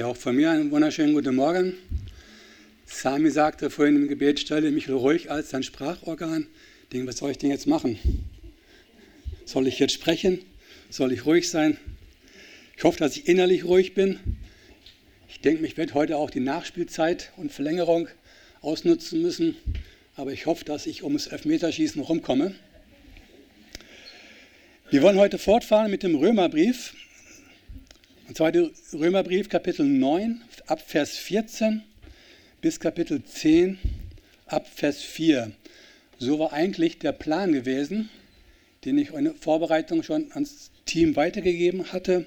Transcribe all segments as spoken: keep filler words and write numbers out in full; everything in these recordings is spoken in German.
Ja, auch von mir einen wunderschönen guten Morgen. Sami sagte vorhin im Gebet, stelle mich ruhig als dein Sprachorgan. Ich denke, was soll ich denn jetzt machen? Soll ich jetzt sprechen? Soll ich ruhig sein? Ich hoffe, dass ich innerlich ruhig bin. Ich denke, ich werde heute auch die Nachspielzeit und Verlängerung ausnutzen müssen. Aber ich hoffe, dass ich ums Elfmeterschießen rumkomme. Wir wollen heute fortfahren mit dem Römerbrief. Und zwar der Römerbrief Kapitel neun ab Vers vierzehn bis Kapitel zehn ab Vers vier. So war eigentlich der Plan gewesen, den ich in der Vorbereitung schon ans Team weitergegeben hatte.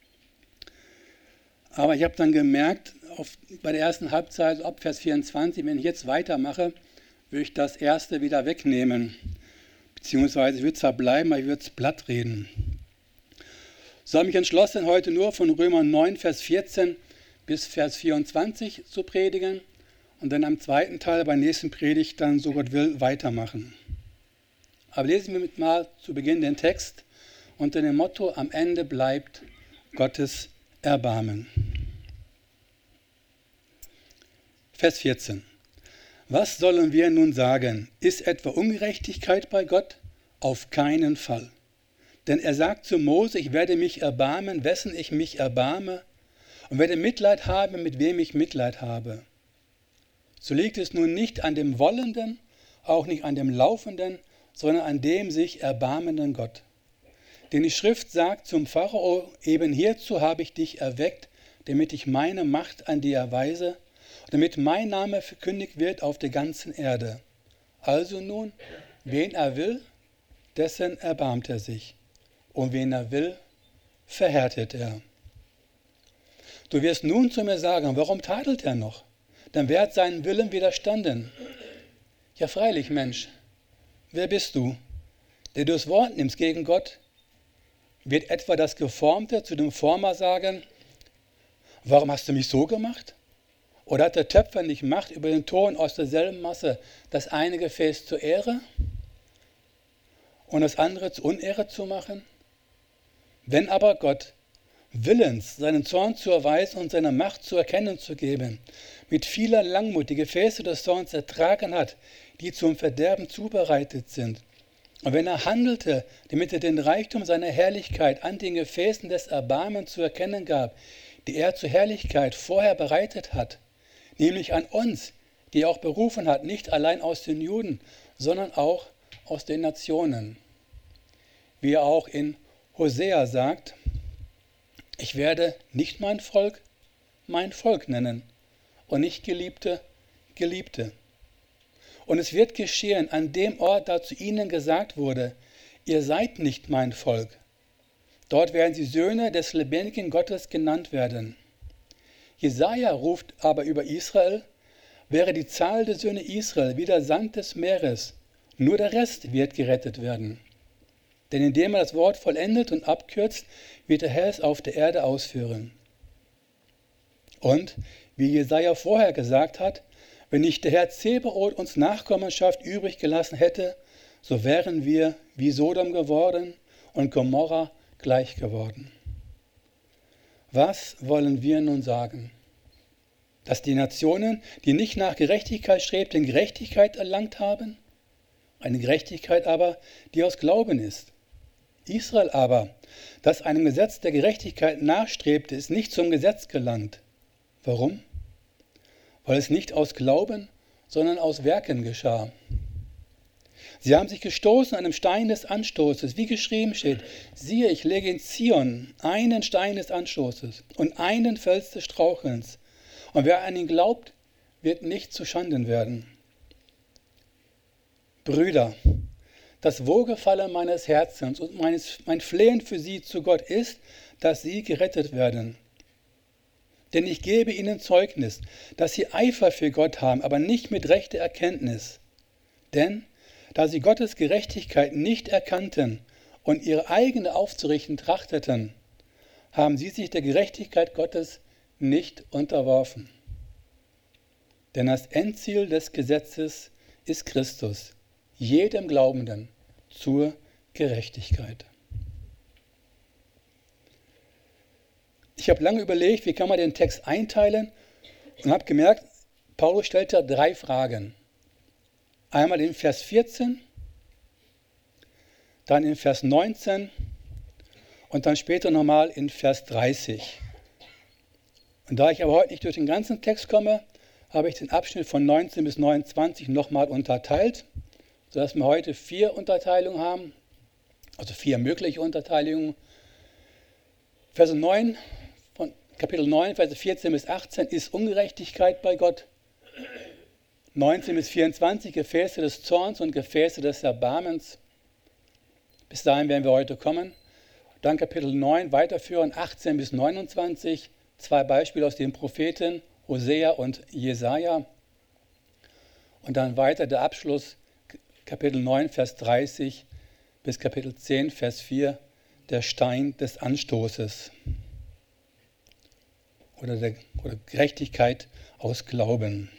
Aber ich habe dann gemerkt, auf, bei der ersten Halbzeit, ab Vers vierundzwanzig, wenn ich jetzt weitermache, würde ich das erste wieder wegnehmen. Beziehungsweise ich würde zwar bleiben, aber ich würde es platt reden. So habe ich mich entschlossen, heute nur von Römer neun, Vers vierzehn bis Vers vierundzwanzig zu predigen und dann am zweiten Teil bei der nächsten Predigt dann, so Gott will, weitermachen. Aber lesen wir mit mal zu Beginn den Text unter dem Motto, am Ende bleibt Gottes Erbarmen. Vers vierzehn. Was sollen wir nun sagen? Ist etwa Ungerechtigkeit bei Gott? Auf keinen Fall. Denn er sagt zu Mose, ich werde mich erbarmen, wessen ich mich erbarme, und werde Mitleid haben, mit wem ich Mitleid habe. So liegt es nun nicht an dem Wollenden, auch nicht an dem Laufenden, sondern an dem sich erbarmenden Gott. Denn die Schrift sagt zum Pharao, eben hierzu habe ich dich erweckt, damit ich meine Macht an dir erweise, damit mein Name verkündigt wird auf der ganzen Erde. Also nun, wen er will, dessen erbarmt er sich. Und wen er will, verhärtet er. Du wirst nun zu mir sagen, warum tadelt er noch? Dann wer hat seinen Willen widerstanden? Ja freilich, Mensch, wer bist du, der du das Wort nimmst gegen Gott? Wird etwa das Geformte zu dem Former sagen, warum hast du mich so gemacht? Oder hat der Töpfer nicht Macht über den Ton aus derselben Masse, das eine Gefäß zur Ehre und das andere zur Unehre zu machen? Wenn aber Gott willens, seinen Zorn zu erweisen und seine Macht zu erkennen zu geben, mit vieler Langmut die Gefäße des Zorns ertragen hat, die zum Verderben zubereitet sind, und wenn er handelte, damit er den Reichtum seiner Herrlichkeit an den Gefäßen des Erbarmens zu erkennen gab, die er zur Herrlichkeit vorher bereitet hat, nämlich an uns, die er auch berufen hat, nicht allein aus den Juden, sondern auch aus den Nationen. Wie er auch in Hosea sagt, ich werde nicht mein Volk, mein Volk nennen und nicht Geliebte, Geliebte. Und es wird geschehen an dem Ort, da zu ihnen gesagt wurde, ihr seid nicht mein Volk. Dort werden sie Söhne des lebendigen Gottes genannt werden. Jesaja ruft aber über Israel, wäre die Zahl der Söhne Israel wie der Sand des Meeres, nur der Rest wird gerettet werden. Denn indem er das Wort vollendet und abkürzt, wird der Herr es auf der Erde ausführen. Und, wie Jesaja vorher gesagt hat, wenn nicht der Herr Zebaoth uns Nachkommenschaft übrig gelassen hätte, so wären wir wie Sodom geworden und Gomorra gleich geworden. Was wollen wir nun sagen? Dass die Nationen, die nicht nach Gerechtigkeit strebten, Gerechtigkeit erlangt haben? Eine Gerechtigkeit aber, die aus Glauben ist. Israel aber, das einem Gesetz der Gerechtigkeit nachstrebte, ist nicht zum Gesetz gelangt. Warum? Weil es nicht aus Glauben, sondern aus Werken geschah. Sie haben sich gestoßen an einem Stein des Anstoßes, wie geschrieben steht, siehe, ich lege in Zion einen Stein des Anstoßes und einen Fels des Strauchelns. Und wer an ihn glaubt, wird nicht zu Schanden werden. Brüder, das Wohlgefallen meines Herzens und meines, mein Flehen für sie zu Gott ist, dass sie gerettet werden. Denn ich gebe ihnen Zeugnis, dass sie Eifer für Gott haben, aber nicht mit rechter Erkenntnis. Denn da sie Gottes Gerechtigkeit nicht erkannten und ihre eigene aufzurichten trachteten, haben sie sich der Gerechtigkeit Gottes nicht unterworfen. Denn das Endziel des Gesetzes ist Christus, jedem Glaubenden zur Gerechtigkeit. Ich habe lange überlegt, wie kann man den Text einteilen und habe gemerkt, Paulus stellt da drei Fragen. Einmal in Vers vierzehn, dann in Vers neunzehn und dann später nochmal in Vers dreißig. Und da ich aber heute nicht durch den ganzen Text komme, habe ich den Abschnitt von neunzehn bis neunundzwanzig nochmal unterteilt, sodass wir heute vier Unterteilungen haben, also vier mögliche Unterteilungen. Vers neun, von Kapitel neun, Verse vierzehn bis achtzehn ist Ungerechtigkeit bei Gott. neunzehn bis vierundzwanzig Gefäße des Zorns und Gefäße des Erbarmens. Bis dahin werden wir heute kommen. Dann Kapitel neun weiterführen, achtzehn bis neunundzwanzig, zwei Beispiele aus den Propheten Hosea und Jesaja. Und dann weiter der Abschluss, Kapitel neun, Vers dreißig bis Kapitel zehn, Vers vier, der Stein des Anstoßes. Oder, der, oder Gerechtigkeit aus Glauben.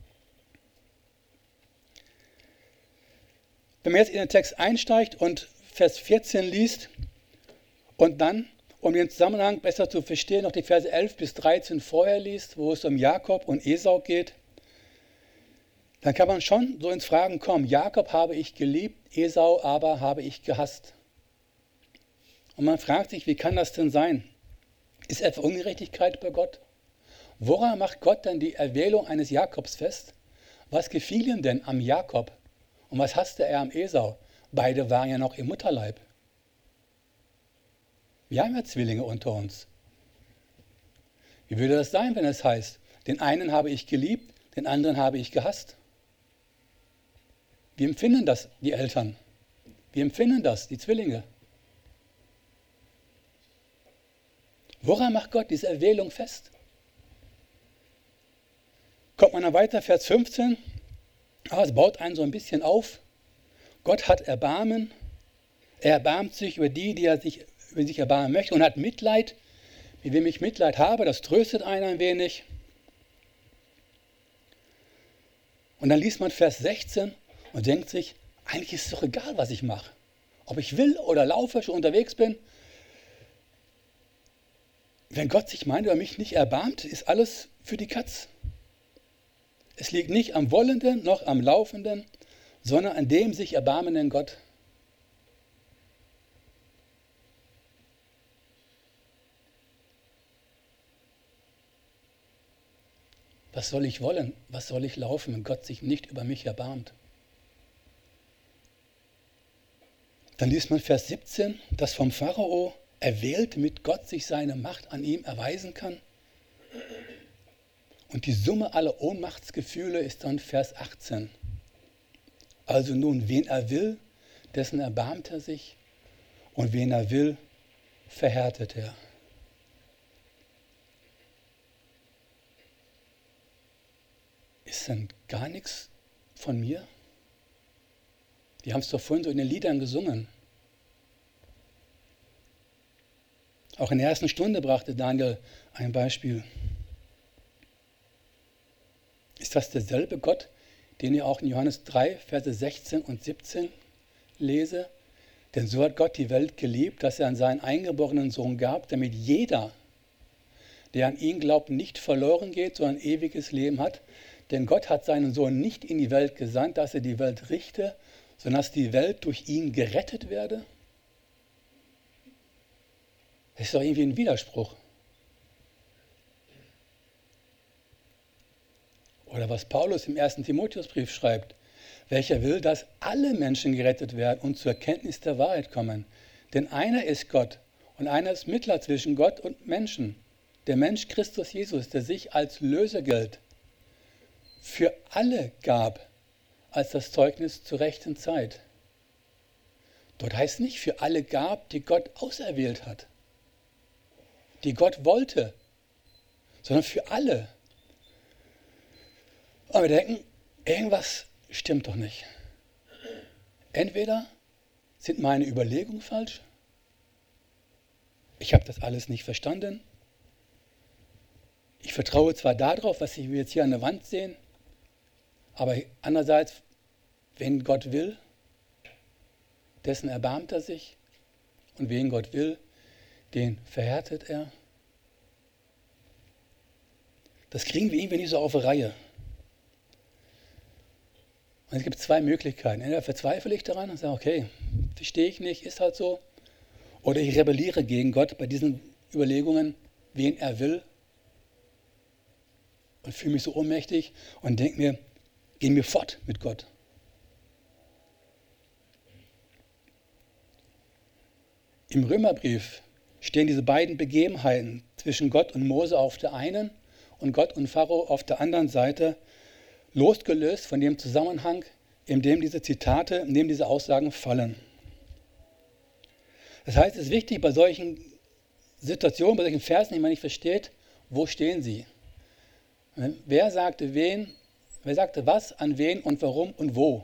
Wenn man jetzt in den Text einsteigt und Vers vierzehn liest und dann, um den Zusammenhang besser zu verstehen, noch die Verse elf bis dreizehn vorher liest, wo es um Jakob und Esau geht, dann kann man schon so ins Fragen kommen. Jakob habe ich geliebt, Esau aber habe ich gehasst. Und man fragt sich, wie kann das denn sein? Ist etwa Ungerechtigkeit bei Gott? Woran macht Gott denn die Erwählung eines Jakobs fest? Was gefiel ihm denn am Jakob? Und was hasste er am Esau? Beide waren ja noch im Mutterleib. Wir haben ja Zwillinge unter uns. Wie würde das sein, wenn es heißt, den einen habe ich geliebt, den anderen habe ich gehasst? Wie empfinden das die Eltern? Wie empfinden das die Zwillinge? Woran macht Gott diese Erwählung fest? Kommt man dann weiter, Vers fünfzehn. Ah, es baut einen so ein bisschen auf. Gott hat Erbarmen. Er erbarmt sich über die, die er sich, über sich erbarmen möchte und hat Mitleid. Mit wem ich Mitleid habe, das tröstet einen ein wenig. Und dann liest man Vers sechzehn und denkt sich, eigentlich ist es doch egal, was ich mache. Ob ich will oder laufe, schon unterwegs bin. Wenn Gott sich meint oder mich nicht erbarmt, ist alles für die Katz. Es liegt nicht am Wollenden noch am Laufenden, sondern an dem sich erbarmenden Gott. Was soll ich wollen? Was soll ich laufen, wenn Gott sich nicht über mich erbarmt? Dann liest man Vers siebzehn, dass vom Pharao erwählt mit Gott sich seine Macht an ihm erweisen kann. Und die Summe aller Ohnmachtsgefühle ist dann Vers achtzehn. Also nun, wen er will, dessen erbarmt er sich, und wen er will, verhärtet er. Ist denn gar nichts von mir? Wir haben es doch vorhin so in den Liedern gesungen. Auch in der ersten Stunde brachte Daniel ein Beispiel. Ist das derselbe Gott, den ihr auch in Johannes drei, Verse sechzehn und siebzehn lese? Denn so hat Gott die Welt geliebt, dass er an seinen eingeborenen Sohn gab, damit jeder, der an ihn glaubt, nicht verloren geht, sondern ewiges Leben hat. Denn Gott hat seinen Sohn nicht in die Welt gesandt, dass er die Welt richte, sondern dass die Welt durch ihn gerettet werde. Das ist doch irgendwie ein Widerspruch. Oder was Paulus im ersten Timotheusbrief schreibt, welcher will, dass alle Menschen gerettet werden und zur Erkenntnis der Wahrheit kommen. Denn einer ist Gott und einer ist Mittler zwischen Gott und Menschen, der Mensch Christus Jesus, der sich als Lösegeld für alle gab, als das Zeugnis zur rechten Zeit. Dort heißt nicht für alle gab, die Gott auserwählt hat, die Gott wollte, sondern für alle. Aber wir denken, irgendwas stimmt doch nicht. Entweder sind meine Überlegungen falsch, ich habe das alles nicht verstanden, ich vertraue zwar darauf, was wir jetzt hier an der Wand sehen, aber andererseits, wenn Gott will, dessen erbarmt er sich, und wen Gott will, den verhärtet er. Das kriegen wir irgendwie nicht so auf die Reihe. Und es gibt zwei Möglichkeiten. Entweder verzweifle ich daran und sage, okay, verstehe ich nicht, ist halt so. Oder ich rebelliere gegen Gott bei diesen Überlegungen, wen er will. Und fühle mich so ohnmächtig und denke mir, gehen wir fort mit Gott. Im Römerbrief stehen diese beiden Begebenheiten zwischen Gott und Mose auf der einen und Gott und Pharao auf der anderen Seite, losgelöst von dem Zusammenhang, in dem diese Zitate, in dem diese Aussagen fallen. Das heißt, es ist wichtig, bei solchen Situationen, bei solchen Versen, die man nicht versteht, wo stehen sie? Wer sagte wen, wer sagte was, an wen und warum und wo?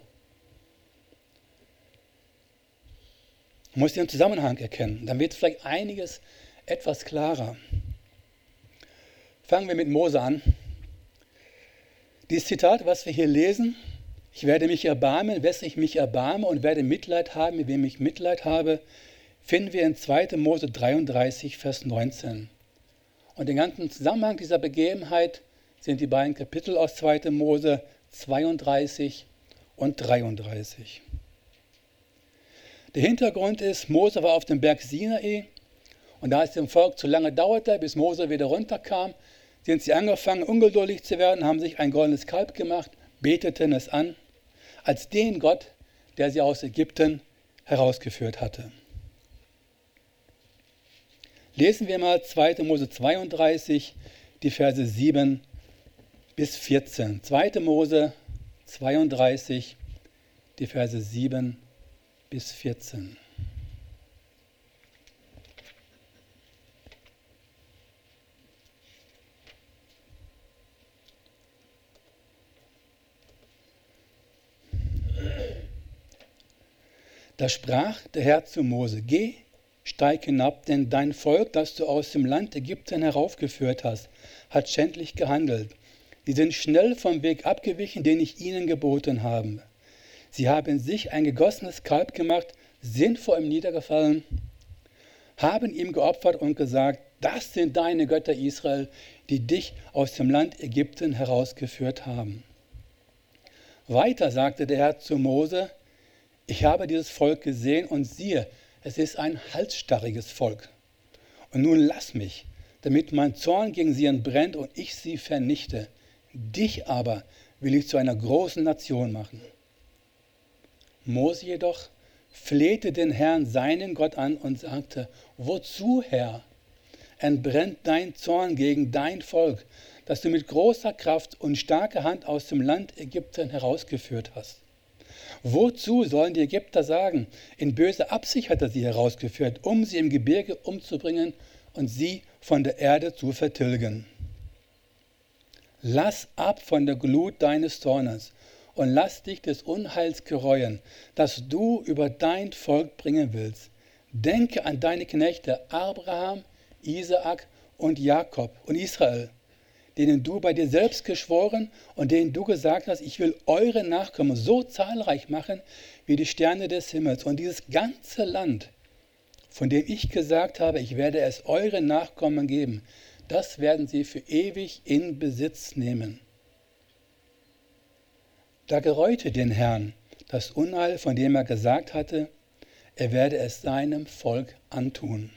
Man muss den Zusammenhang erkennen, dann wird vielleicht einiges etwas klarer. Fangen wir mit Mose an. Dieses Zitat, was wir hier lesen, ich werde mich erbarmen, wessen ich mich erbarme und werde Mitleid haben, mit wem ich Mitleid habe, finden wir in zweiter Mose dreiunddreißig, Vers neunzehn. Und den ganzen Zusammenhang dieser Begebenheit sind die beiden Kapitel aus zweiter Mose zweiunddreißig und dreiunddreißig. Der Hintergrund ist, Mose war auf dem Berg Sinai und da es dem Volk zu lange dauerte, bis Mose wieder runterkam, sind sie angefangen, ungeduldig zu werden, haben sich ein goldenes Kalb gemacht, beteten es an, als den Gott, der sie aus Ägypten herausgeführt hatte. Lesen wir mal zweiter Mose zweiunddreißig, die Verse sieben bis vierzehn. zweiter Mose zweiunddreißig, die Verse sieben bis vierzehn. Da sprach der Herr zu Mose: Geh, steig hinab, denn dein Volk, das du aus dem Land Ägypten heraufgeführt hast, hat schändlich gehandelt. Sie sind schnell vom Weg abgewichen, den ich ihnen geboten habe. Sie haben sich ein gegossenes Kalb gemacht, sind vor ihm niedergefallen, haben ihm geopfert und gesagt: Das sind deine Götter Israel, die dich aus dem Land Ägypten herausgeführt haben. Weiter sagte der Herr zu Mose: Ich habe dieses Volk gesehen und siehe, es ist ein halsstarriges Volk. Und nun lass mich, damit mein Zorn gegen sie entbrennt und ich sie vernichte. Dich aber will ich zu einer großen Nation machen. Mose jedoch flehte den Herrn, seinen Gott, an und sagte: Wozu, Herr? Entbrennt dein Zorn gegen dein Volk, das du mit großer Kraft und starker Hand aus dem Land Ägypten herausgeführt hast? Wozu sollen die Ägypter sagen, in böser Absicht hat er sie herausgeführt, um sie im Gebirge umzubringen und sie von der Erde zu vertilgen? Lass ab von der Glut deines Zornes und lass dich des Unheils gereuen, das du über dein Volk bringen willst. Denke an deine Knechte Abraham, Isaak und Jakob und Israel, denen du bei dir selbst geschworen und denen du gesagt hast: Ich will eure Nachkommen so zahlreich machen wie die Sterne des Himmels. Und dieses ganze Land, von dem ich gesagt habe, ich werde es euren Nachkommen geben, das werden sie für ewig in Besitz nehmen. Da gereute den Herrn das Unheil, von dem er gesagt hatte, er werde es seinem Volk antun.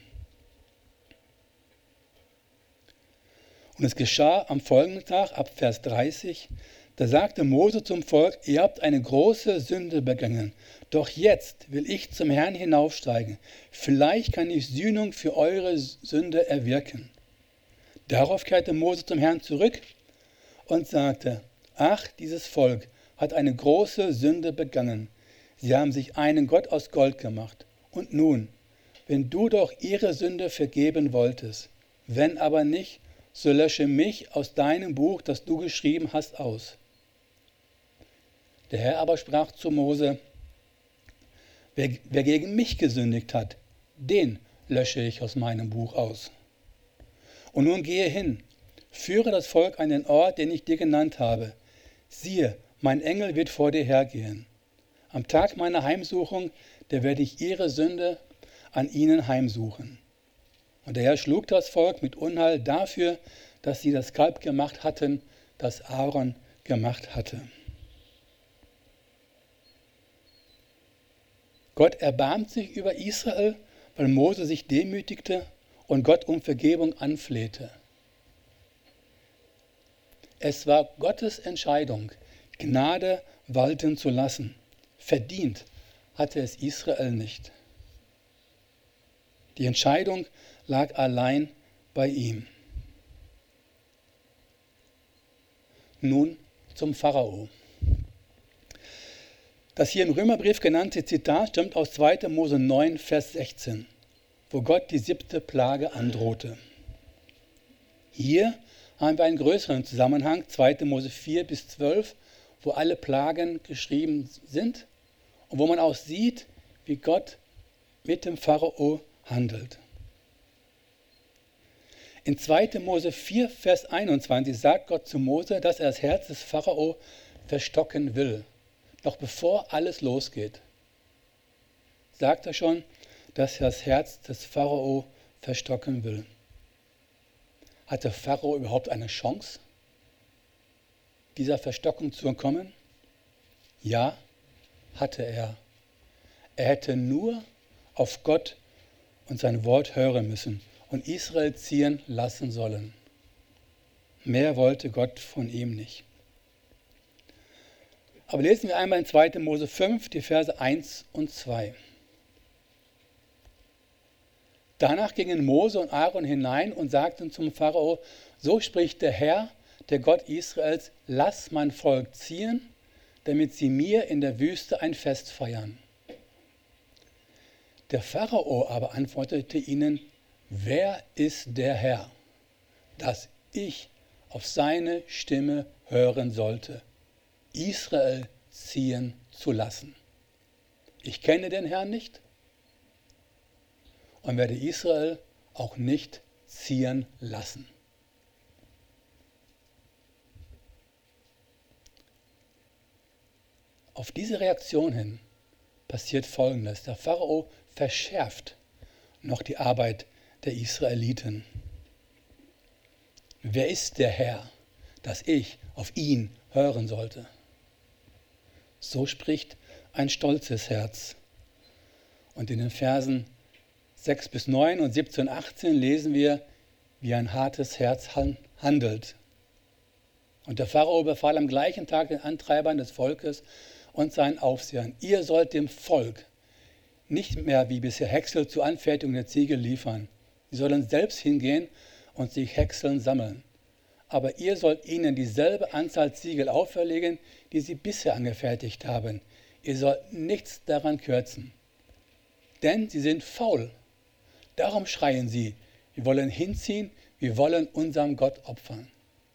Und es geschah am folgenden Tag, ab Vers dreißig, da sagte Mose zum Volk: Ihr habt eine große Sünde begangen, doch jetzt will ich zum Herrn hinaufsteigen. Vielleicht kann ich Sühnung für eure Sünde erwirken. Darauf kehrte Mose zum Herrn zurück und sagte: Ach, dieses Volk hat eine große Sünde begangen. Sie haben sich einen Gott aus Gold gemacht. Und nun, wenn du doch ihre Sünde vergeben wolltest, wenn aber nicht, so lösche mich aus deinem Buch, das du geschrieben hast, aus. Der Herr aber sprach zu Mose: Wer, wer gegen mich gesündigt hat, den lösche ich aus meinem Buch aus. Und nun gehe hin, führe das Volk an den Ort, den ich dir genannt habe. Siehe, mein Engel wird vor dir hergehen. Am Tag meiner Heimsuchung, da werde ich ihre Sünde an ihnen heimsuchen. Und der Herr schlug das Volk mit Unheil dafür, dass sie das Kalb gemacht hatten, das Aaron gemacht hatte. Gott erbarmt sich über Israel, weil Mose sich demütigte und Gott um Vergebung anflehte. Es war Gottes Entscheidung, Gnade walten zu lassen. Verdient hatte es Israel nicht. Die Entscheidung lag allein bei ihm. Nun zum Pharao. Das hier im Römerbrief genannte Zitat stammt aus zweiter Mose neun, Vers sechzehn, wo Gott die siebte Plage androhte. Hier haben wir einen größeren Zusammenhang, zweiter Mose vier bis zwölf, wo alle Plagen geschrieben sind und wo man auch sieht, wie Gott mit dem Pharao handelt. In zweiter Mose vier, Vers einundzwanzig sagt Gott zu Mose, dass er das Herz des Pharao verstocken will. Noch bevor alles losgeht, sagt er schon, dass er das Herz des Pharao verstocken will. Hat der Pharao überhaupt eine Chance, dieser Verstockung zu entkommen? Ja, hatte er. Er hätte nur auf Gott und sein Wort hören müssen und Israel ziehen lassen sollen. Mehr wollte Gott von ihm nicht. Aber lesen wir einmal in zweiter Mose fünf, die Verse eins und zwei. Danach gingen Mose und Aaron hinein und sagten zum Pharao, so spricht der Herr, der Gott Israels, lass mein Volk ziehen, damit sie mir in der Wüste ein Fest feiern. Der Pharao aber antwortete ihnen, wer ist der Herr, dass ich auf seine Stimme hören sollte, Israel ziehen zu lassen? Ich kenne den Herrn nicht und werde Israel auch nicht ziehen lassen. Auf diese Reaktion hin passiert Folgendes. Der Pharao verschärft noch die Arbeit der Israeliten. Wer ist der Herr, dass ich auf ihn hören sollte? So spricht ein stolzes Herz. Und in den Versen sechs bis neun und siebzehn und achtzehn lesen wir, wie ein hartes Herz handelt. Und der Pharao befahl am gleichen Tag den Antreibern des Volkes und seinen Aufsehern, ihr sollt dem Volk nicht mehr wie bisher Häcksel zur Anfertigung der Ziegel liefern. Sie sollen selbst hingehen und sich Häckseln sammeln. Aber ihr sollt ihnen dieselbe Anzahl Ziegel auferlegen, die sie bisher angefertigt haben. Ihr sollt nichts daran kürzen. Denn sie sind faul. Darum schreien sie, wir wollen hinziehen, wir wollen unserem Gott opfern.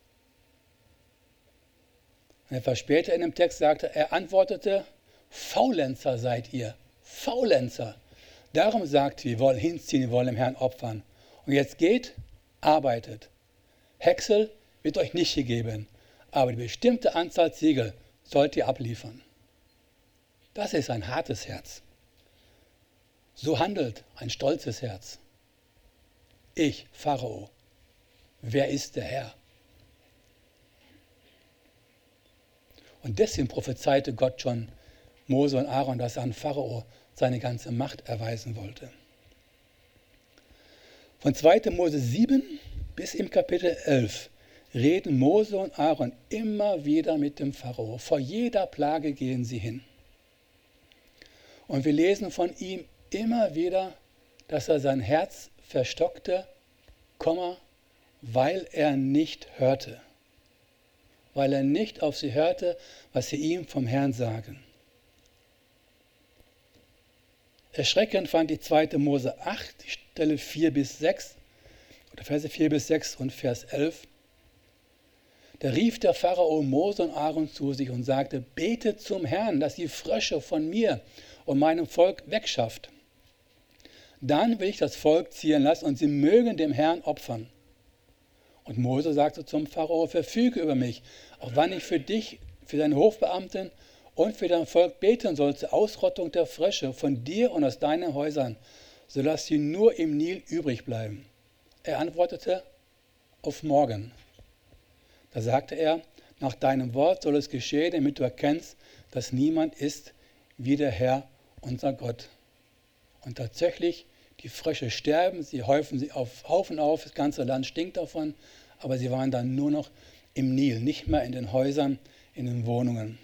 Und etwas später in dem Text sagte, er antwortete, Faulenzer seid ihr, Faulenzer. Darum sagt, wir wollen hinziehen, wir wollen dem Herrn opfern. Und jetzt geht, arbeitet. Häcksel wird euch nicht gegeben, aber die bestimmte Anzahl Ziegel sollt ihr abliefern. Das ist ein hartes Herz. So handelt ein stolzes Herz. Ich, Pharao, wer ist der Herr? Und deswegen prophezeite Gott schon Mose und Aaron, dass er an Pharao seine ganze Macht erweisen wollte. Von zweiter Mose sieben bis im Kapitel elf reden Mose und Aaron immer wieder mit dem Pharao. Vor jeder Plage gehen sie hin. Und wir lesen von ihm immer wieder, dass er sein Herz verstockte, weil er nicht hörte. Weil er nicht auf sie hörte, was sie ihm vom Herrn sagen. Erschreckend fand ich zweiter Mose acht, die Stelle vier bis sechs, oder Verse vier bis sechs und Vers elf. Da rief der Pharao Mose und Aaron zu sich und sagte, betet zum Herrn, dass die Frösche von mir und meinem Volk wegschafft. Dann will ich das Volk ziehen lassen und sie mögen dem Herrn opfern. Und Mose sagte zum Pharao, verfüge über mich, auch wann ich für dich, für deine Hofbeamten und für dein Volk beten soll zur Ausrottung der Frösche von dir und aus deinen Häusern, sodass sie nur im Nil übrig bleiben. Er antwortete, auf morgen. Da sagte er, nach deinem Wort soll es geschehen, damit du erkennst, dass niemand ist wie der Herr, unser Gott. Und tatsächlich, die Frösche sterben, sie häufen sie auf Haufen auf, das ganze Land stinkt davon, aber sie waren dann nur noch im Nil, nicht mehr in den Häusern, in den Wohnungen.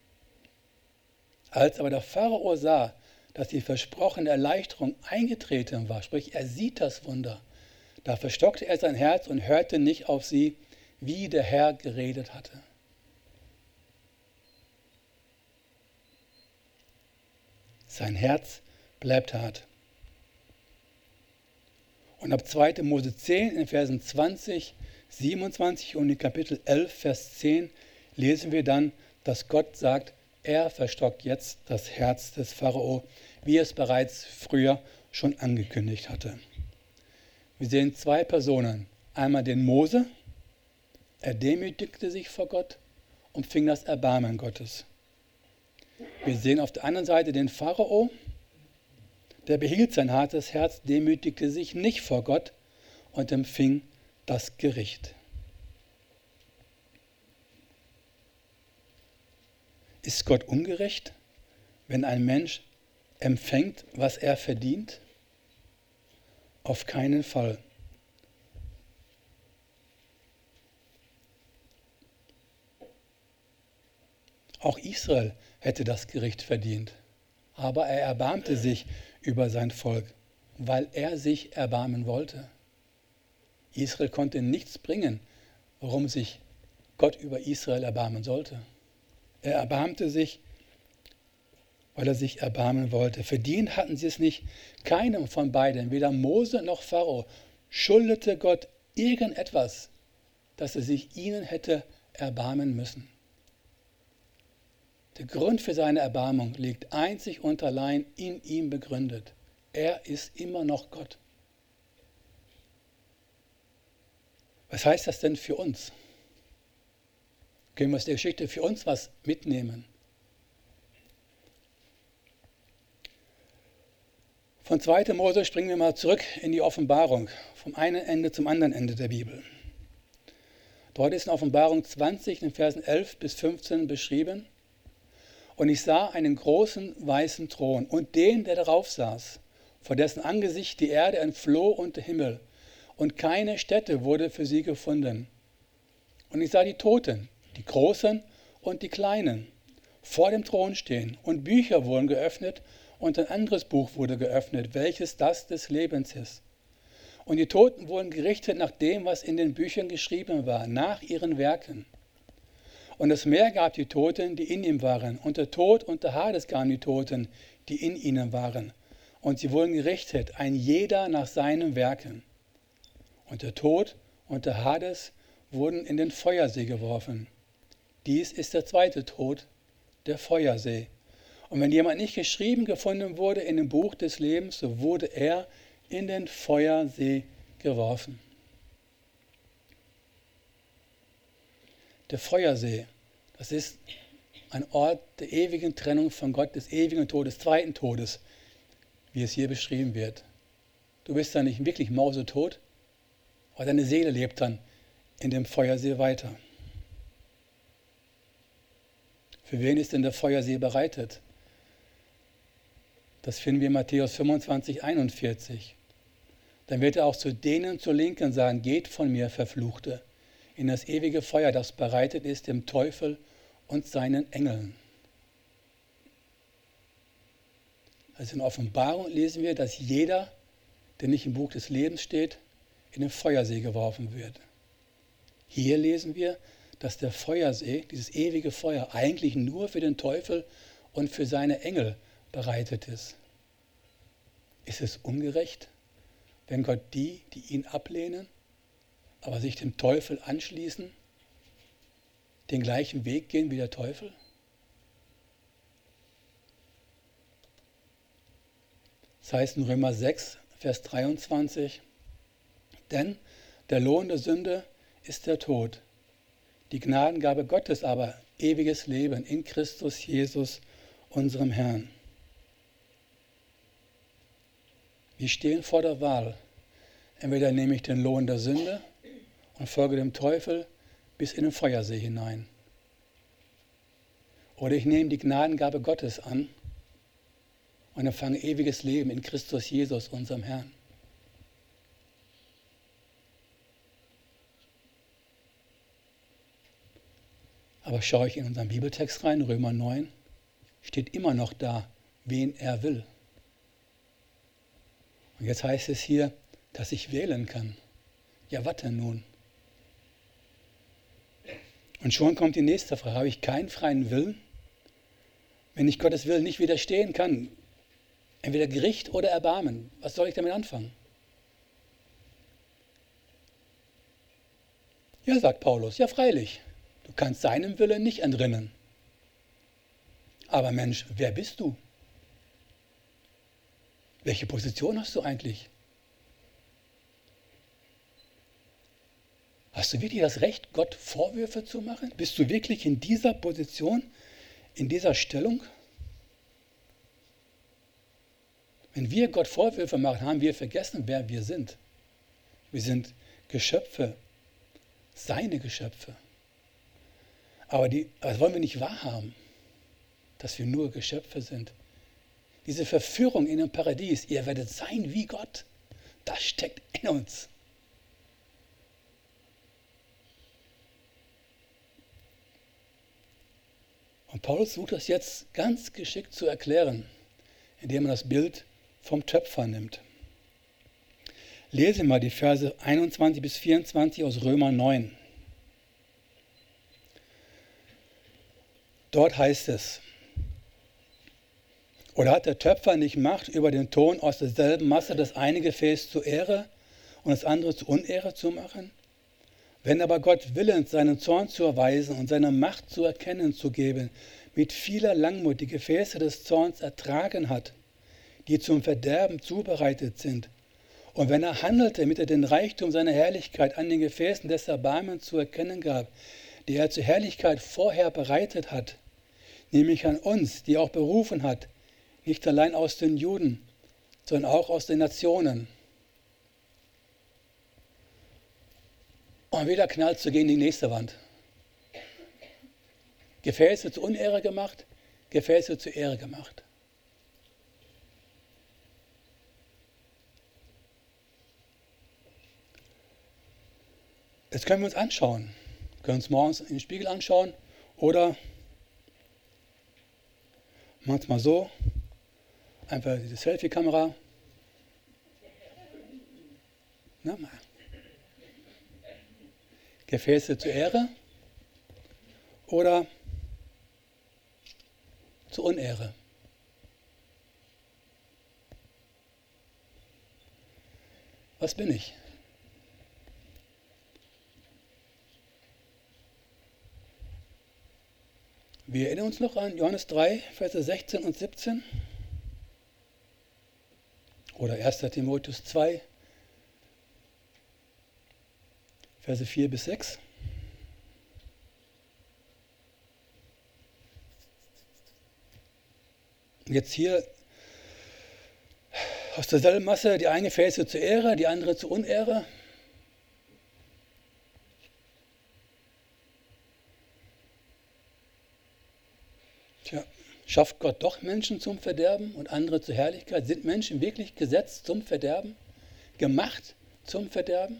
Als aber der Pharao sah, dass die versprochene Erleichterung eingetreten war, sprich er sieht das Wunder, da verstockte er sein Herz und hörte nicht auf sie, wie der Herr geredet hatte. Sein Herz bleibt hart. Und ab zweiter Mose zehn in Versen zwanzig, siebenundzwanzig und in Kapitel elf, Vers zehn lesen wir dann, dass Gott sagt, er verstockt jetzt das Herz des Pharao, wie er es bereits früher schon angekündigt hatte. Wir sehen zwei Personen. Einmal den Mose, er demütigte sich vor Gott und fing das Erbarmen Gottes. Wir sehen auf der anderen Seite den Pharao, der behielt sein hartes Herz, demütigte sich nicht vor Gott und empfing das Gericht. Ist Gott ungerecht, wenn ein Mensch empfängt, was er verdient? Auf keinen Fall. Auch Israel hätte das Gericht verdient, aber er erbarmte sich über sein Volk, weil er sich erbarmen wollte. Israel konnte nichts bringen, warum sich Gott über Israel erbarmen sollte. Er erbarmte sich, weil er sich erbarmen wollte. Verdient hatten sie es nicht, keinem von beiden, weder Mose noch Pharao, schuldete Gott irgendetwas, dass er sich ihnen hätte erbarmen müssen. Der Grund für seine Erbarmung liegt einzig und allein in ihm begründet. Er ist immer noch Gott. Was heißt das denn für uns? Können wir aus der Geschichte für uns was mitnehmen? Von zweiter Mose springen wir mal zurück in die Offenbarung, vom einen Ende zum anderen Ende der Bibel. Dort ist in Offenbarung zwanzig, in Versen elf bis fünfzehn beschrieben: Und ich sah einen großen weißen Thron und den, der darauf saß, vor dessen Angesicht die Erde entfloh und der Himmel, und keine Stätte wurde für sie gefunden. Und ich sah die Toten, die Großen und die Kleinen, vor dem Thron stehen, und Bücher wurden geöffnet, und ein anderes Buch wurde geöffnet, welches das des Lebens ist. Und die Toten wurden gerichtet nach dem, was in den Büchern geschrieben war, nach ihren Werken. Und das Meer gab die Toten, die in ihm waren, und der Tod und der Hades gaben die Toten, die in ihnen waren. Und sie wurden gerichtet, ein jeder nach seinen Werken. Und der Tod und der Hades wurden in den Feuersee geworfen. Dies ist der zweite Tod, der Feuersee. Und wenn jemand nicht geschrieben gefunden wurde in dem Buch des Lebens, so wurde er in den Feuersee geworfen. Der Feuersee, das ist ein Ort der ewigen Trennung von Gott, des ewigen Todes, des zweiten Todes, wie es hier beschrieben wird. Du bist dann nicht wirklich mausetot, aber deine Seele lebt dann in dem Feuersee weiter. Für wen ist denn der Feuersee bereitet? Das finden wir in Matthäus fünfundzwanzig, einundvierzig. Dann wird er auch zu denen zur Linken sagen: Geht von mir, Verfluchte, in das ewige Feuer, das bereitet ist dem Teufel und seinen Engeln. Also in Offenbarung lesen wir, dass jeder, der nicht im Buch des Lebens steht, in den Feuersee geworfen wird. Hier lesen wir, dass der Feuersee, dieses ewige Feuer, eigentlich nur für den Teufel und für seine Engel bereitet ist. Ist es ungerecht, wenn Gott die, die ihn ablehnen, aber sich dem Teufel anschließen, den gleichen Weg gehen wie der Teufel? Das heißt in Römer sechs, Vers dreiundzwanzig, denn der Lohn der Sünde ist der Tod. Die Gnadengabe Gottes aber ewiges Leben in Christus Jesus, unserem Herrn. Wir stehen vor der Wahl. Entweder nehme ich den Lohn der Sünde und folge dem Teufel bis in den Feuersee hinein. Oder ich nehme die Gnadengabe Gottes an und empfange ewiges Leben in Christus Jesus, unserem Herrn. Aber schaue ich in unseren Bibeltext rein, Römer neun, steht immer noch da, wen er will. Und jetzt heißt es hier, dass ich wählen kann. Ja, was denn nun? Und schon kommt die nächste Frage. Habe ich keinen freien Willen? Wenn ich Gottes Willen nicht widerstehen kann, entweder Gericht oder Erbarmen, was soll ich damit anfangen? Ja, sagt Paulus, ja freilich. Du kannst seinem Willen nicht entrinnen. Aber Mensch, wer bist du? Welche Position hast du eigentlich? Hast du wirklich das Recht, Gott Vorwürfe zu machen? Bist du wirklich in dieser Position, in dieser Stellung? Wenn wir Gott Vorwürfe machen, haben wir vergessen, wer wir sind. Wir sind Geschöpfe, seine Geschöpfe. Aber die, das wollen wir nicht wahrhaben, dass wir nur Geschöpfe sind. Diese Verführung in dem Paradies, ihr werdet sein wie Gott, das steckt in uns. Und Paulus sucht das jetzt ganz geschickt zu erklären, indem er das Bild vom Töpfer nimmt. Lese mal die Verse einundzwanzig bis vierundzwanzig aus Römer neun. Dort heißt es, oder hat der Töpfer nicht Macht, über den Ton aus derselben Masse das eine Gefäß zur Ehre und das andere zur Unehre zu machen? Wenn aber Gott willens, seinen Zorn zu erweisen und seine Macht zu erkennen zu geben, mit vieler Langmut die Gefäße des Zorns ertragen hat, die zum Verderben zubereitet sind, und wenn er handelte, damit er den Reichtum seiner Herrlichkeit an den Gefäßen des Erbarmens zu erkennen gab, die er zur Herrlichkeit vorher bereitet hat, nämlich an uns, die er auch berufen hat, nicht allein aus den Juden, sondern auch aus den Nationen. Und wieder knallt zu gegen die nächste Wand. Gefäße zur Unehre gemacht, Gefäße zur Ehre gemacht. Jetzt können wir uns anschauen. Wir können uns morgens in den Spiegel anschauen oder machen es mal so, einfach diese Selfie-Kamera. Na, mal. Gefäße zur Ehre oder zur Unehre. Was bin ich? Wir erinnern uns noch an Johannes drei, Verse sechzehn und siebzehn oder erster Timotheus zwei, Verse vier bis sechs. Jetzt hier aus derselben Masse die eine Gefäße zur Ehre, die andere zur Unehre. Tja, schafft Gott doch Menschen zum Verderben und andere zur Herrlichkeit? Sind Menschen wirklich gesetzt zum Verderben? Gemacht zum Verderben?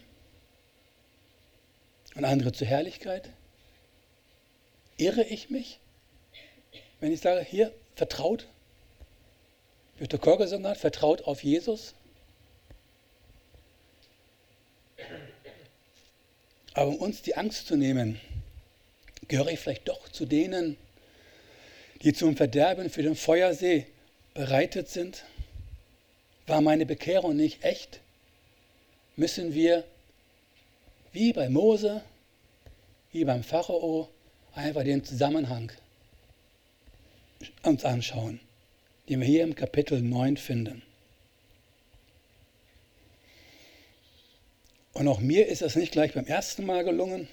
Und andere zur Herrlichkeit? Irre ich mich, wenn ich sage, hier, vertraut, wie der Chor gesungen hat, vertraut auf Jesus? Aber um uns die Angst zu nehmen, gehöre ich vielleicht doch zu denen, die zum Verderben für den Feuersee bereitet sind? War meine Bekehrung nicht echt? Müssen wir, wie bei Mose, wie beim Pharao, einfach den Zusammenhang uns anschauen, den wir hier im Kapitel neun finden. Und auch mir ist das nicht gleich beim ersten Mal gelungen.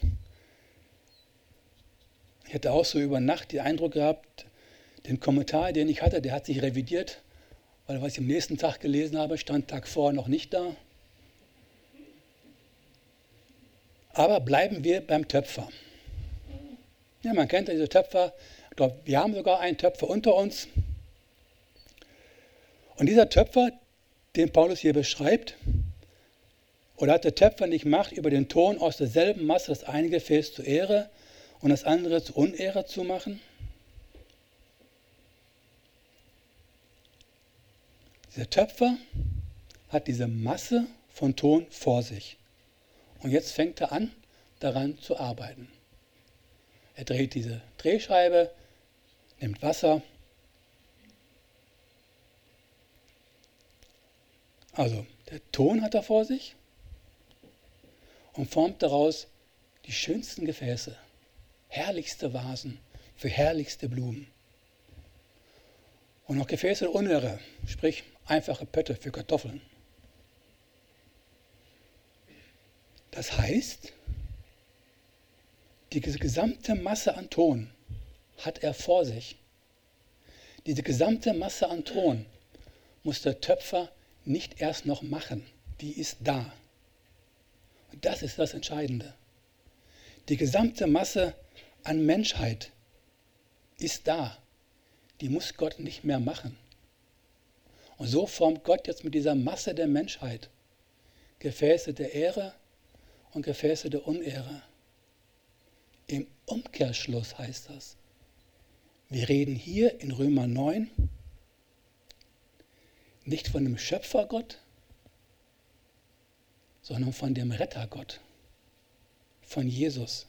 Ich hatte auch so über Nacht den Eindruck gehabt, den Kommentar, den ich hatte, der hat sich revidiert, weil was ich am nächsten Tag gelesen habe, stand Tag vorher noch nicht da. Aber bleiben wir beim Töpfer. Ja, man kennt ja diese Töpfer. Ich glaube, wir haben sogar einen Töpfer unter uns. Und dieser Töpfer, den Paulus hier beschreibt, oder hat der Töpfer nicht Macht, über den Ton aus derselben Masse das eine Gefäß zur Ehre und das andere zur Unehre zu machen? Dieser Töpfer hat diese Masse von Ton vor sich. Und jetzt fängt er an, daran zu arbeiten. Er dreht diese Drehscheibe, nimmt Wasser. Also der Ton hat er vor sich und formt daraus die schönsten Gefäße, herrlichste Vasen für herrlichste Blumen. Und noch Gefäße der Unehre, sprich einfache Pötte für Kartoffeln. Das heißt, diese gesamte Masse an Ton hat er vor sich. Diese gesamte Masse an Ton muss der Töpfer nicht erst noch machen. Die ist da. Und das ist das Entscheidende. Die gesamte Masse an Menschheit ist da. Die muss Gott nicht mehr machen. Und so formt Gott jetzt mit dieser Masse der Menschheit Gefäße der Ehre und Gefäße der Unehre. Im Umkehrschluss heißt das. Wir reden hier in Römer neun nicht von dem Schöpfergott, sondern von dem Rettergott, von Jesus.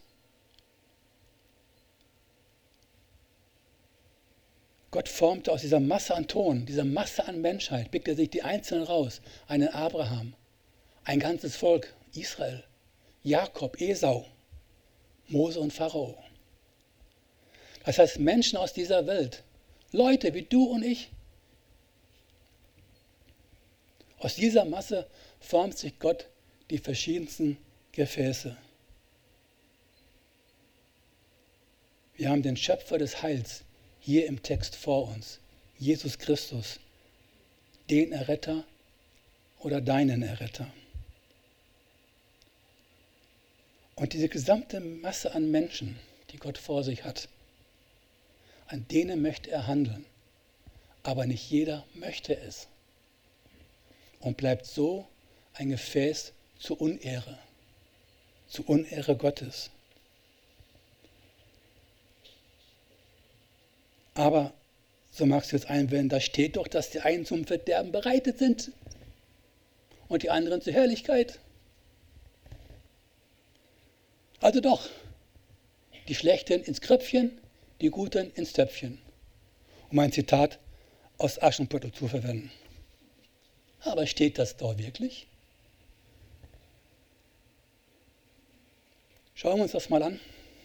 Gott formte aus dieser Masse an Ton, dieser Masse an Menschheit, pickte sich die Einzelnen raus, einen Abraham, ein ganzes Volk, Israel, Jakob, Esau, Mose und Pharao. Das heißt, Menschen aus dieser Welt, Leute wie du und ich, aus dieser Masse formt sich Gott die verschiedensten Gefäße. Wir haben den Schöpfer des Heils hier im Text vor uns, Jesus Christus, den Erretter oder deinen Erretter. Und diese gesamte Masse an Menschen, die Gott vor sich hat, an denen möchte er handeln. Aber nicht jeder möchte es. Und bleibt so ein Gefäß zur Unehre, zur Unehre Gottes. Aber, so magst du jetzt einwenden, da steht doch, dass die einen zum Verderben bereitet sind und die anderen zur Herrlichkeit. Also doch, die Schlechten ins Kröpfchen, die Guten ins Töpfchen. Um ein Zitat aus Aschenputtel zu verwenden. Aber steht das dort wirklich? Schauen wir uns das mal an.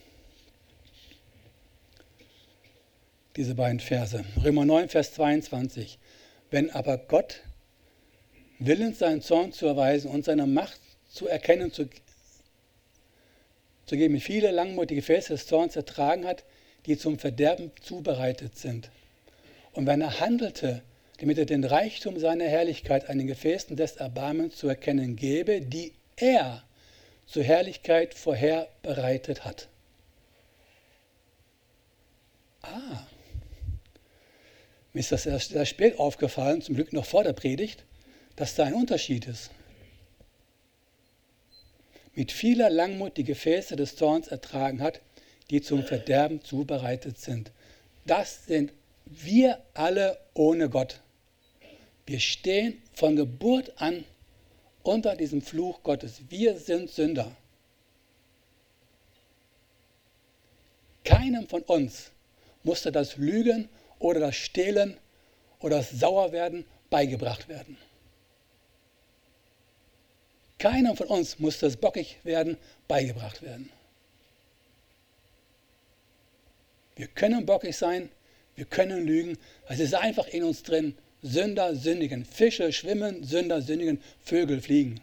Diese beiden Verse. Römer neun, Vers zweiundzwanzig. Wenn aber Gott willens seinen Zorn zu erweisen und seine Macht zu erkennen, zu, zu geben, wie viele langmutige Gefäße des Zorns ertragen hat, die zum Verderben zubereitet sind. Und wenn er handelte, damit er den Reichtum seiner Herrlichkeit an den Gefäßen des Erbarmens zu erkennen gebe, die er zur Herrlichkeit vorher bereitet hat. Ah, mir ist das erst sehr spät aufgefallen, zum Glück noch vor der Predigt, dass da ein Unterschied ist. Mit vieler Langmut die Gefäße des Zorns ertragen hat, die zum Verderben zubereitet sind. Das sind wir alle ohne Gott. Wir stehen von Geburt an unter diesem Fluch Gottes. Wir sind Sünder. Keinem von uns musste das Lügen oder das Stehlen oder das Sauerwerden beigebracht werden. Keinem von uns musste das Bockigwerden beigebracht werden. Wir können bockig sein, wir können lügen, es ist einfach in uns drin. Sünder sündigen, Fische schwimmen, Sünder sündigen, Vögel fliegen.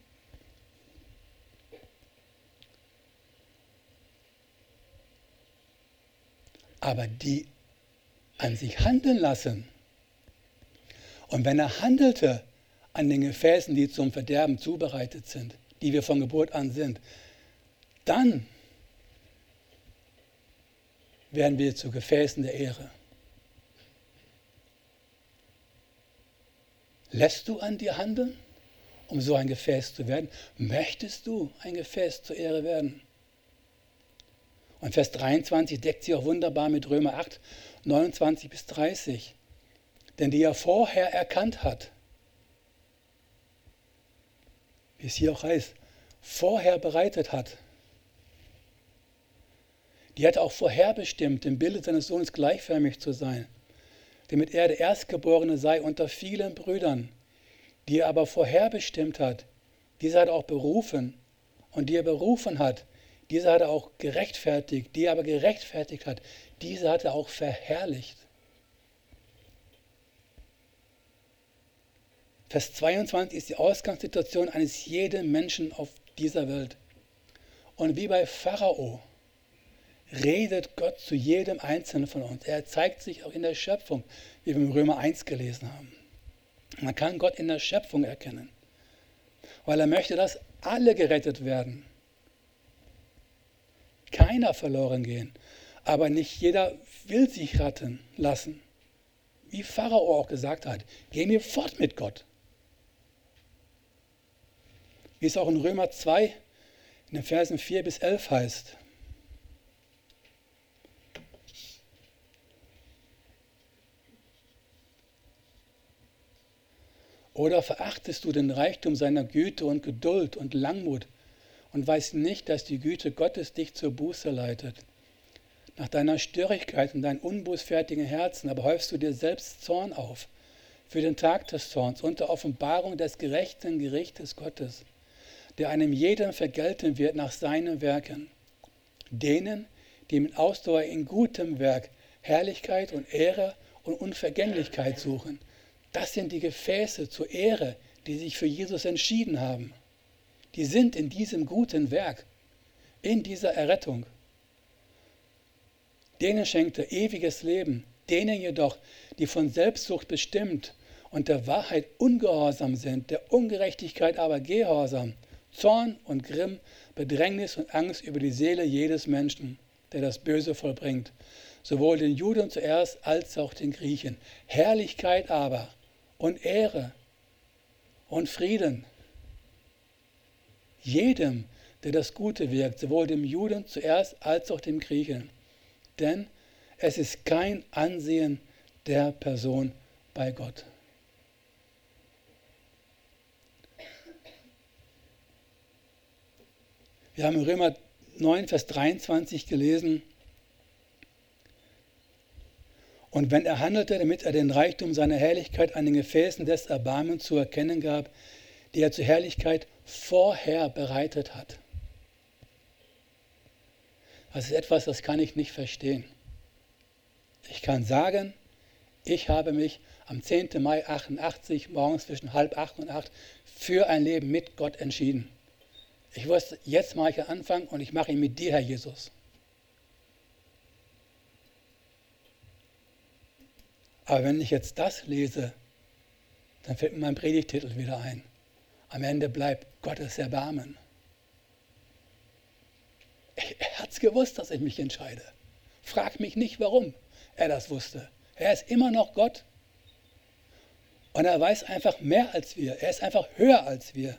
Aber die an sich handeln lassen. Und wenn er handelte an den Gefäßen, die zum Verderben zubereitet sind, die wir von Geburt an sind, dann werden wir zu Gefäßen der Ehre. Lässt du an dir handeln, um so ein Gefäß zu werden? Möchtest du ein Gefäß zur Ehre werden? Und Vers dreiundzwanzig deckt sich auch wunderbar mit Römer acht, neunundzwanzig bis dreißig. Denn die er vorher erkannt hat, wie es hier auch heißt, vorher bereitet hat, die hat er auch vorherbestimmt, im Bilde seines Sohnes gleichförmig zu sein, damit er der Erstgeborene sei unter vielen Brüdern, die er aber vorherbestimmt hat. Diese hat er auch berufen, und die er berufen hat, diese hat er auch gerechtfertigt, die er aber gerechtfertigt hat, diese hat er auch verherrlicht. Vers zweiundzwanzig ist die Ausgangssituation eines jeden Menschen auf dieser Welt. Und wie bei Pharao redet Gott zu jedem Einzelnen von uns. Er zeigt sich auch in der Schöpfung, wie wir in Römer eins gelesen haben. Man kann Gott in der Schöpfung erkennen, weil er möchte, dass alle gerettet werden. Keiner verloren gehen, aber nicht jeder will sich retten lassen. Wie Pharao auch gesagt hat, geh mir fort mit Gott. Wie es auch in Römer zwei, in den Versen vier bis elf heißt. Oder verachtest du den Reichtum seiner Güte und Geduld und Langmut und weißt nicht, dass die Güte Gottes dich zur Buße leitet? Nach deiner Störrigkeit und deinem unbußfertigen Herzen aber häufst du dir selbst Zorn auf für den Tag des Zorns und der Offenbarung des gerechten Gerichtes Gottes, der einem jedem vergelten wird nach seinen Werken. Denen, die mit Ausdauer in gutem Werk Herrlichkeit und Ehre und Unvergänglichkeit suchen. Das sind die Gefäße zur Ehre, die sich für Jesus entschieden haben. Die sind in diesem guten Werk, in dieser Errettung. Denen schenkt er ewiges Leben, denen jedoch, die von Selbstsucht bestimmt und der Wahrheit ungehorsam sind, der Ungerechtigkeit aber gehorsam, Zorn und Grimm, Bedrängnis und Angst über die Seele jedes Menschen, der das Böse vollbringt, sowohl den Juden zuerst als auch den Griechen. Herrlichkeit aber und Ehre und Frieden jedem, der das Gute wirkt, sowohl dem Juden zuerst als auch dem Griechen. Denn es ist kein Ansehen der Person bei Gott. Wir haben in Römer neun, Vers dreiundzwanzig gelesen, und wenn er handelte, damit er den Reichtum seiner Herrlichkeit an den Gefäßen des Erbarmens zu erkennen gab, die er zur Herrlichkeit vorher bereitet hat. Das ist etwas, das kann ich nicht verstehen. Ich kann sagen, ich habe mich am zehnten Mai achtundachtzig morgens zwischen halb acht und acht für ein Leben mit Gott entschieden. Ich wusste, jetzt mache ich einen Anfang und ich mache ihn mit dir, Herr Jesus. Aber wenn ich jetzt das lese, dann fällt mir mein Predigtitel wieder ein. Am Ende bleibt Gottes Erbarmen. Er hat es gewusst, dass ich mich entscheide. Frag mich nicht, warum er das wusste. Er ist immer noch Gott. Und er weiß einfach mehr als wir. Er ist einfach höher als wir.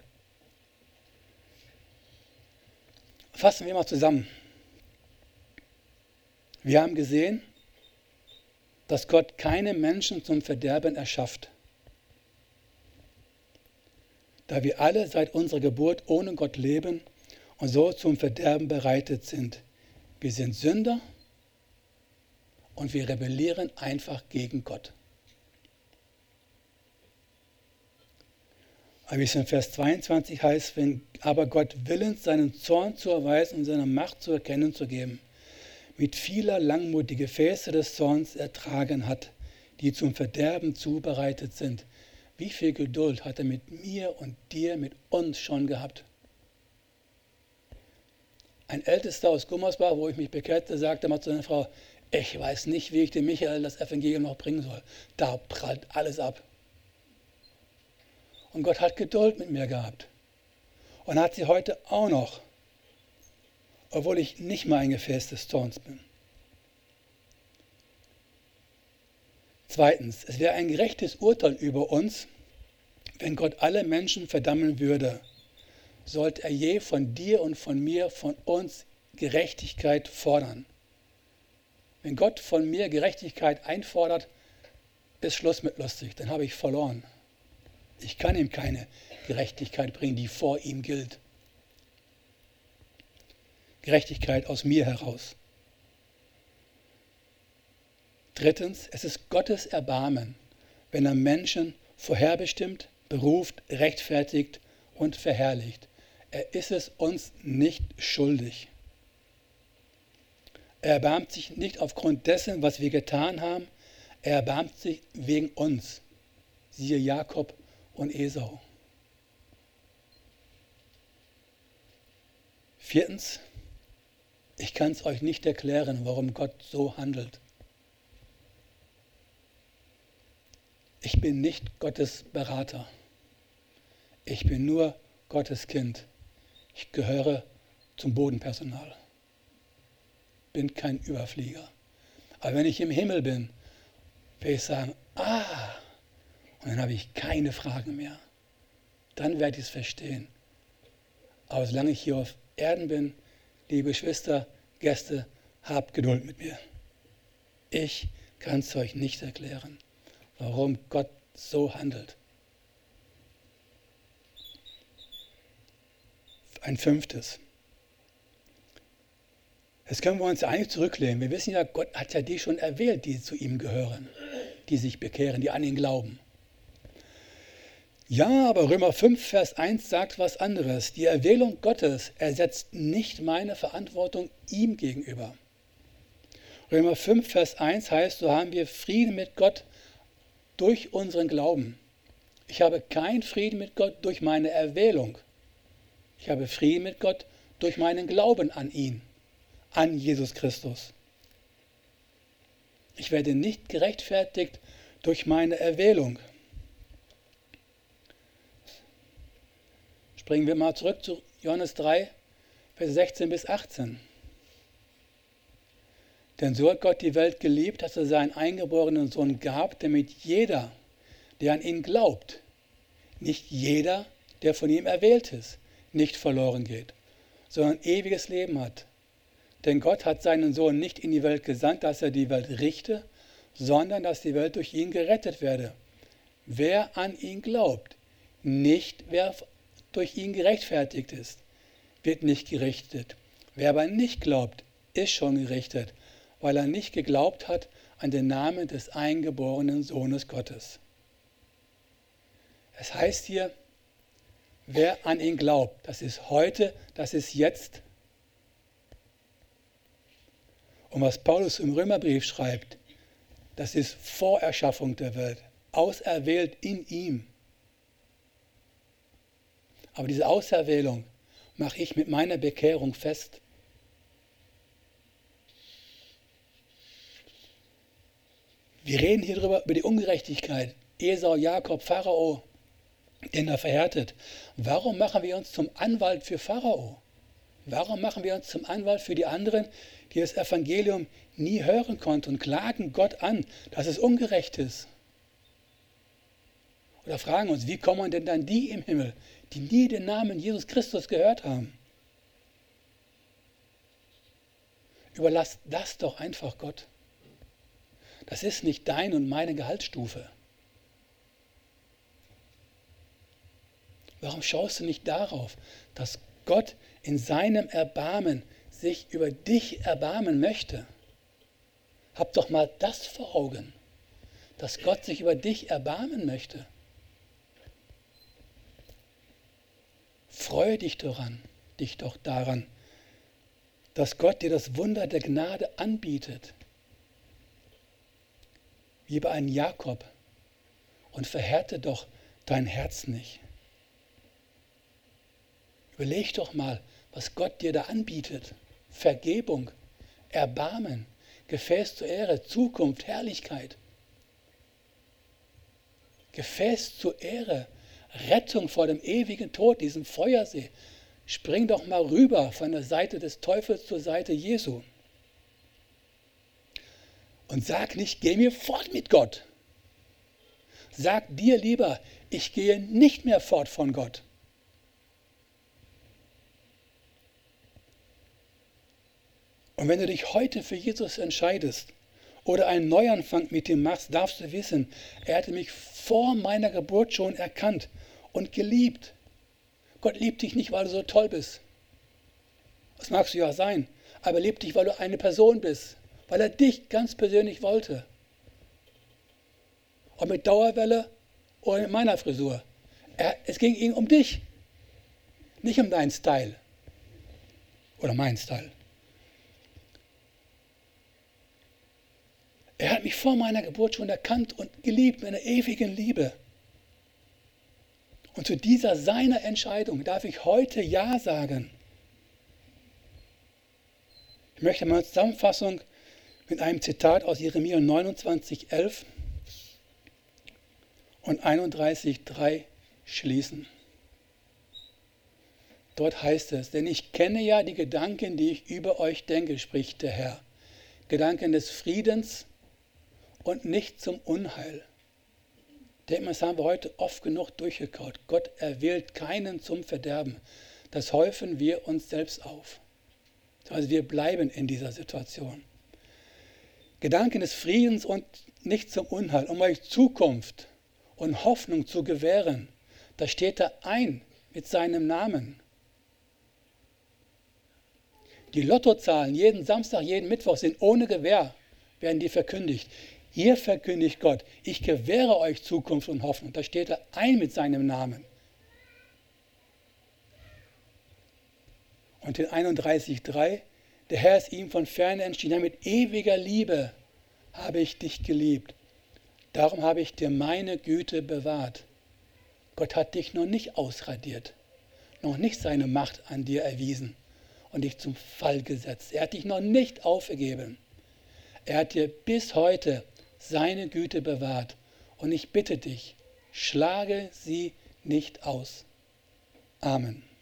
Fassen wir mal zusammen. Wir haben gesehen, dass Gott keine Menschen zum Verderben erschafft. Da wir alle seit unserer Geburt ohne Gott leben und so zum Verderben bereitet sind. Wir sind Sünder und wir rebellieren einfach gegen Gott. Aber wie es in Vers zweiundzwanzig heißt, wenn aber Gott willens, seinen Zorn zu erweisen und seine Macht zu erkennen zu geben, mit vieler Langmut die Gefäße des Zorns ertragen hat, die zum Verderben zubereitet sind. Wie viel Geduld hat er mit mir und dir, mit uns schon gehabt? Ein Ältester aus Gummersbach, wo ich mich bekehrte, sagte mal zu seiner Frau, ich weiß nicht, wie ich dem Michael das Evangelium noch bringen soll. Da prallt alles ab. Und Gott hat Geduld mit mir gehabt. Und hat sie heute auch noch. obwohl ich nicht mal ein Gefäß des Zorns bin. Zweitens, es wäre ein gerechtes Urteil über uns, wenn Gott alle Menschen verdammen würde. Sollte er je von dir und von mir, von uns Gerechtigkeit fordern. Wenn Gott von mir Gerechtigkeit einfordert, ist Schluss mit lustig, dann habe ich verloren. Ich kann ihm keine Gerechtigkeit bringen, die vor ihm gilt. Gerechtigkeit aus mir heraus. Drittens, es ist Gottes Erbarmen, wenn er Menschen vorherbestimmt, beruft, rechtfertigt und verherrlicht. Er ist es uns nicht schuldig. Er erbarmt sich nicht aufgrund dessen, was wir getan haben, er erbarmt sich wegen uns. Siehe Jakob und Esau. Viertens, ich kann es euch nicht erklären, warum Gott so handelt. Ich bin nicht Gottes Berater. Ich bin nur Gottes Kind. Ich gehöre zum Bodenpersonal. Bin kein Überflieger. Aber wenn ich im Himmel bin, werde ich sagen, ah, und dann habe ich keine Fragen mehr. Dann werde ich es verstehen. Aber solange ich hier auf Erden bin, liebe Geschwister, Gäste, habt Geduld mit mir. Ich kann es euch nicht erklären, warum Gott so handelt. Ein fünftes. Jetzt können wir uns ja eigentlich zurücklehnen. Wir wissen ja, Gott hat ja die schon erwählt, die zu ihm gehören, die sich bekehren, die an ihn glauben. Ja, aber Römer fünf, Vers eins sagt was anderes. Die Erwählung Gottes ersetzt nicht meine Verantwortung ihm gegenüber. Römer fünf, Vers eins heißt, so haben wir Frieden mit Gott durch unseren Glauben. Ich habe keinen Frieden mit Gott durch meine Erwählung. Ich habe Frieden mit Gott durch meinen Glauben an ihn, an Jesus Christus. Ich werde nicht gerechtfertigt durch meine Erwählung. Springen wir mal zurück zu Johannes drei, Vers sechzehn bis achtzehn. Denn so hat Gott die Welt geliebt, dass er seinen eingeborenen Sohn gab, damit jeder, der an ihn glaubt, nicht jeder, der von ihm erwählt ist, nicht verloren geht, sondern ewiges Leben hat. Denn Gott hat seinen Sohn nicht in die Welt gesandt, dass er die Welt richte, sondern dass die Welt durch ihn gerettet werde. Wer an ihn glaubt, nicht wer durch ihn gerechtfertigt ist, wird nicht gerichtet. Wer aber nicht glaubt, ist schon gerichtet, weil er nicht geglaubt hat an den Namen des eingeborenen Sohnes Gottes. Es heißt hier, wer an ihn glaubt, das ist heute, das ist jetzt. Und was Paulus im Römerbrief schreibt, das ist vor Erschaffung der Welt, auserwählt in ihm. Aber diese Auserwählung mache ich mit meiner Bekehrung fest. Wir reden hier drüber, über die Ungerechtigkeit. Esau, Jakob, Pharao, den er verhärtet. Warum machen wir uns zum Anwalt für Pharao? Warum machen wir uns zum Anwalt für die anderen, die das Evangelium nie hören konnten und klagen Gott an, dass es ungerecht ist? Oder fragen uns, wie kommen denn dann die im Himmel, die nie den Namen Jesus Christus gehört haben? Überlass das doch einfach Gott. Das ist nicht deine und meine Gehaltsstufe. Warum schaust du nicht darauf, dass Gott in seinem Erbarmen sich über dich erbarmen möchte? Hab doch mal das vor Augen, dass Gott sich über dich erbarmen möchte. Freue dich daran, dich doch daran, dass Gott dir das Wunder der Gnade anbietet. Wie bei einem Jakob, und verhärte doch dein Herz nicht. Überleg doch mal, was Gott dir da anbietet. Vergebung, Erbarmen, Gefäß zur Ehre, Zukunft, Herrlichkeit. Gefäß zur Ehre, Rettung vor dem ewigen Tod, diesem Feuersee. spring doch mal rüber von der Seite des Teufels zur Seite Jesu. Und sag nicht, geh mir fort mit Gott. Sag dir lieber, ich gehe nicht mehr fort von Gott. Und wenn du dich heute für Jesus entscheidest oder einen Neuanfang mit ihm machst, darfst du wissen, er hatte mich vor meiner Geburt schon erkannt und geliebt. Gott liebt dich nicht, weil du so toll bist. Das magst du ja sein. Aber er liebt dich, weil du eine Person bist. Weil er dich ganz persönlich wollte. Und mit Dauerwelle oder mit meiner Frisur. Er, es ging ihm um dich. Nicht um deinen Style. Oder meinen Style. Er hat mich vor meiner Geburt schon erkannt und geliebt mit einer ewigen Liebe. Und zu dieser seiner Entscheidung darf ich heute Ja sagen. Ich möchte meine Zusammenfassung mit einem Zitat aus Jeremia neunundzwanzig, elf und einunddreißig, drei schließen. Dort heißt es, denn ich kenne ja die Gedanken, die ich über euch denke, spricht der Herr. Gedanken des Friedens und nicht zum Unheil. Das haben wir heute oft genug durchgekaut. Gott erwählt keinen zum Verderben. Das häufen wir uns selbst auf. Also wir bleiben in dieser Situation. Gedanken des Friedens und nicht zum Unheil, um euch Zukunft und Hoffnung zu gewähren. Da steht er ein mit seinem Namen. Die Lottozahlen jeden Samstag, jeden Mittwoch sind ohne Gewähr, werden die verkündigt. Hier verkündigt Gott, ich gewähre euch Zukunft und Hoffnung. Da steht er ein mit seinem Namen. Und in einunddreißig, drei, der Herr ist ihm von ferne entschieden, mit ewiger Liebe habe ich dich geliebt. Darum habe ich dir meine Güte bewahrt. Gott hat dich noch nicht ausradiert, noch nicht seine Macht an dir erwiesen und dich zum Fall gesetzt. Er hat dich noch nicht aufgegeben. Er hat dir bis heute seine Güte bewahrt. Und ich bitte dich, schlage sie nicht aus. Amen.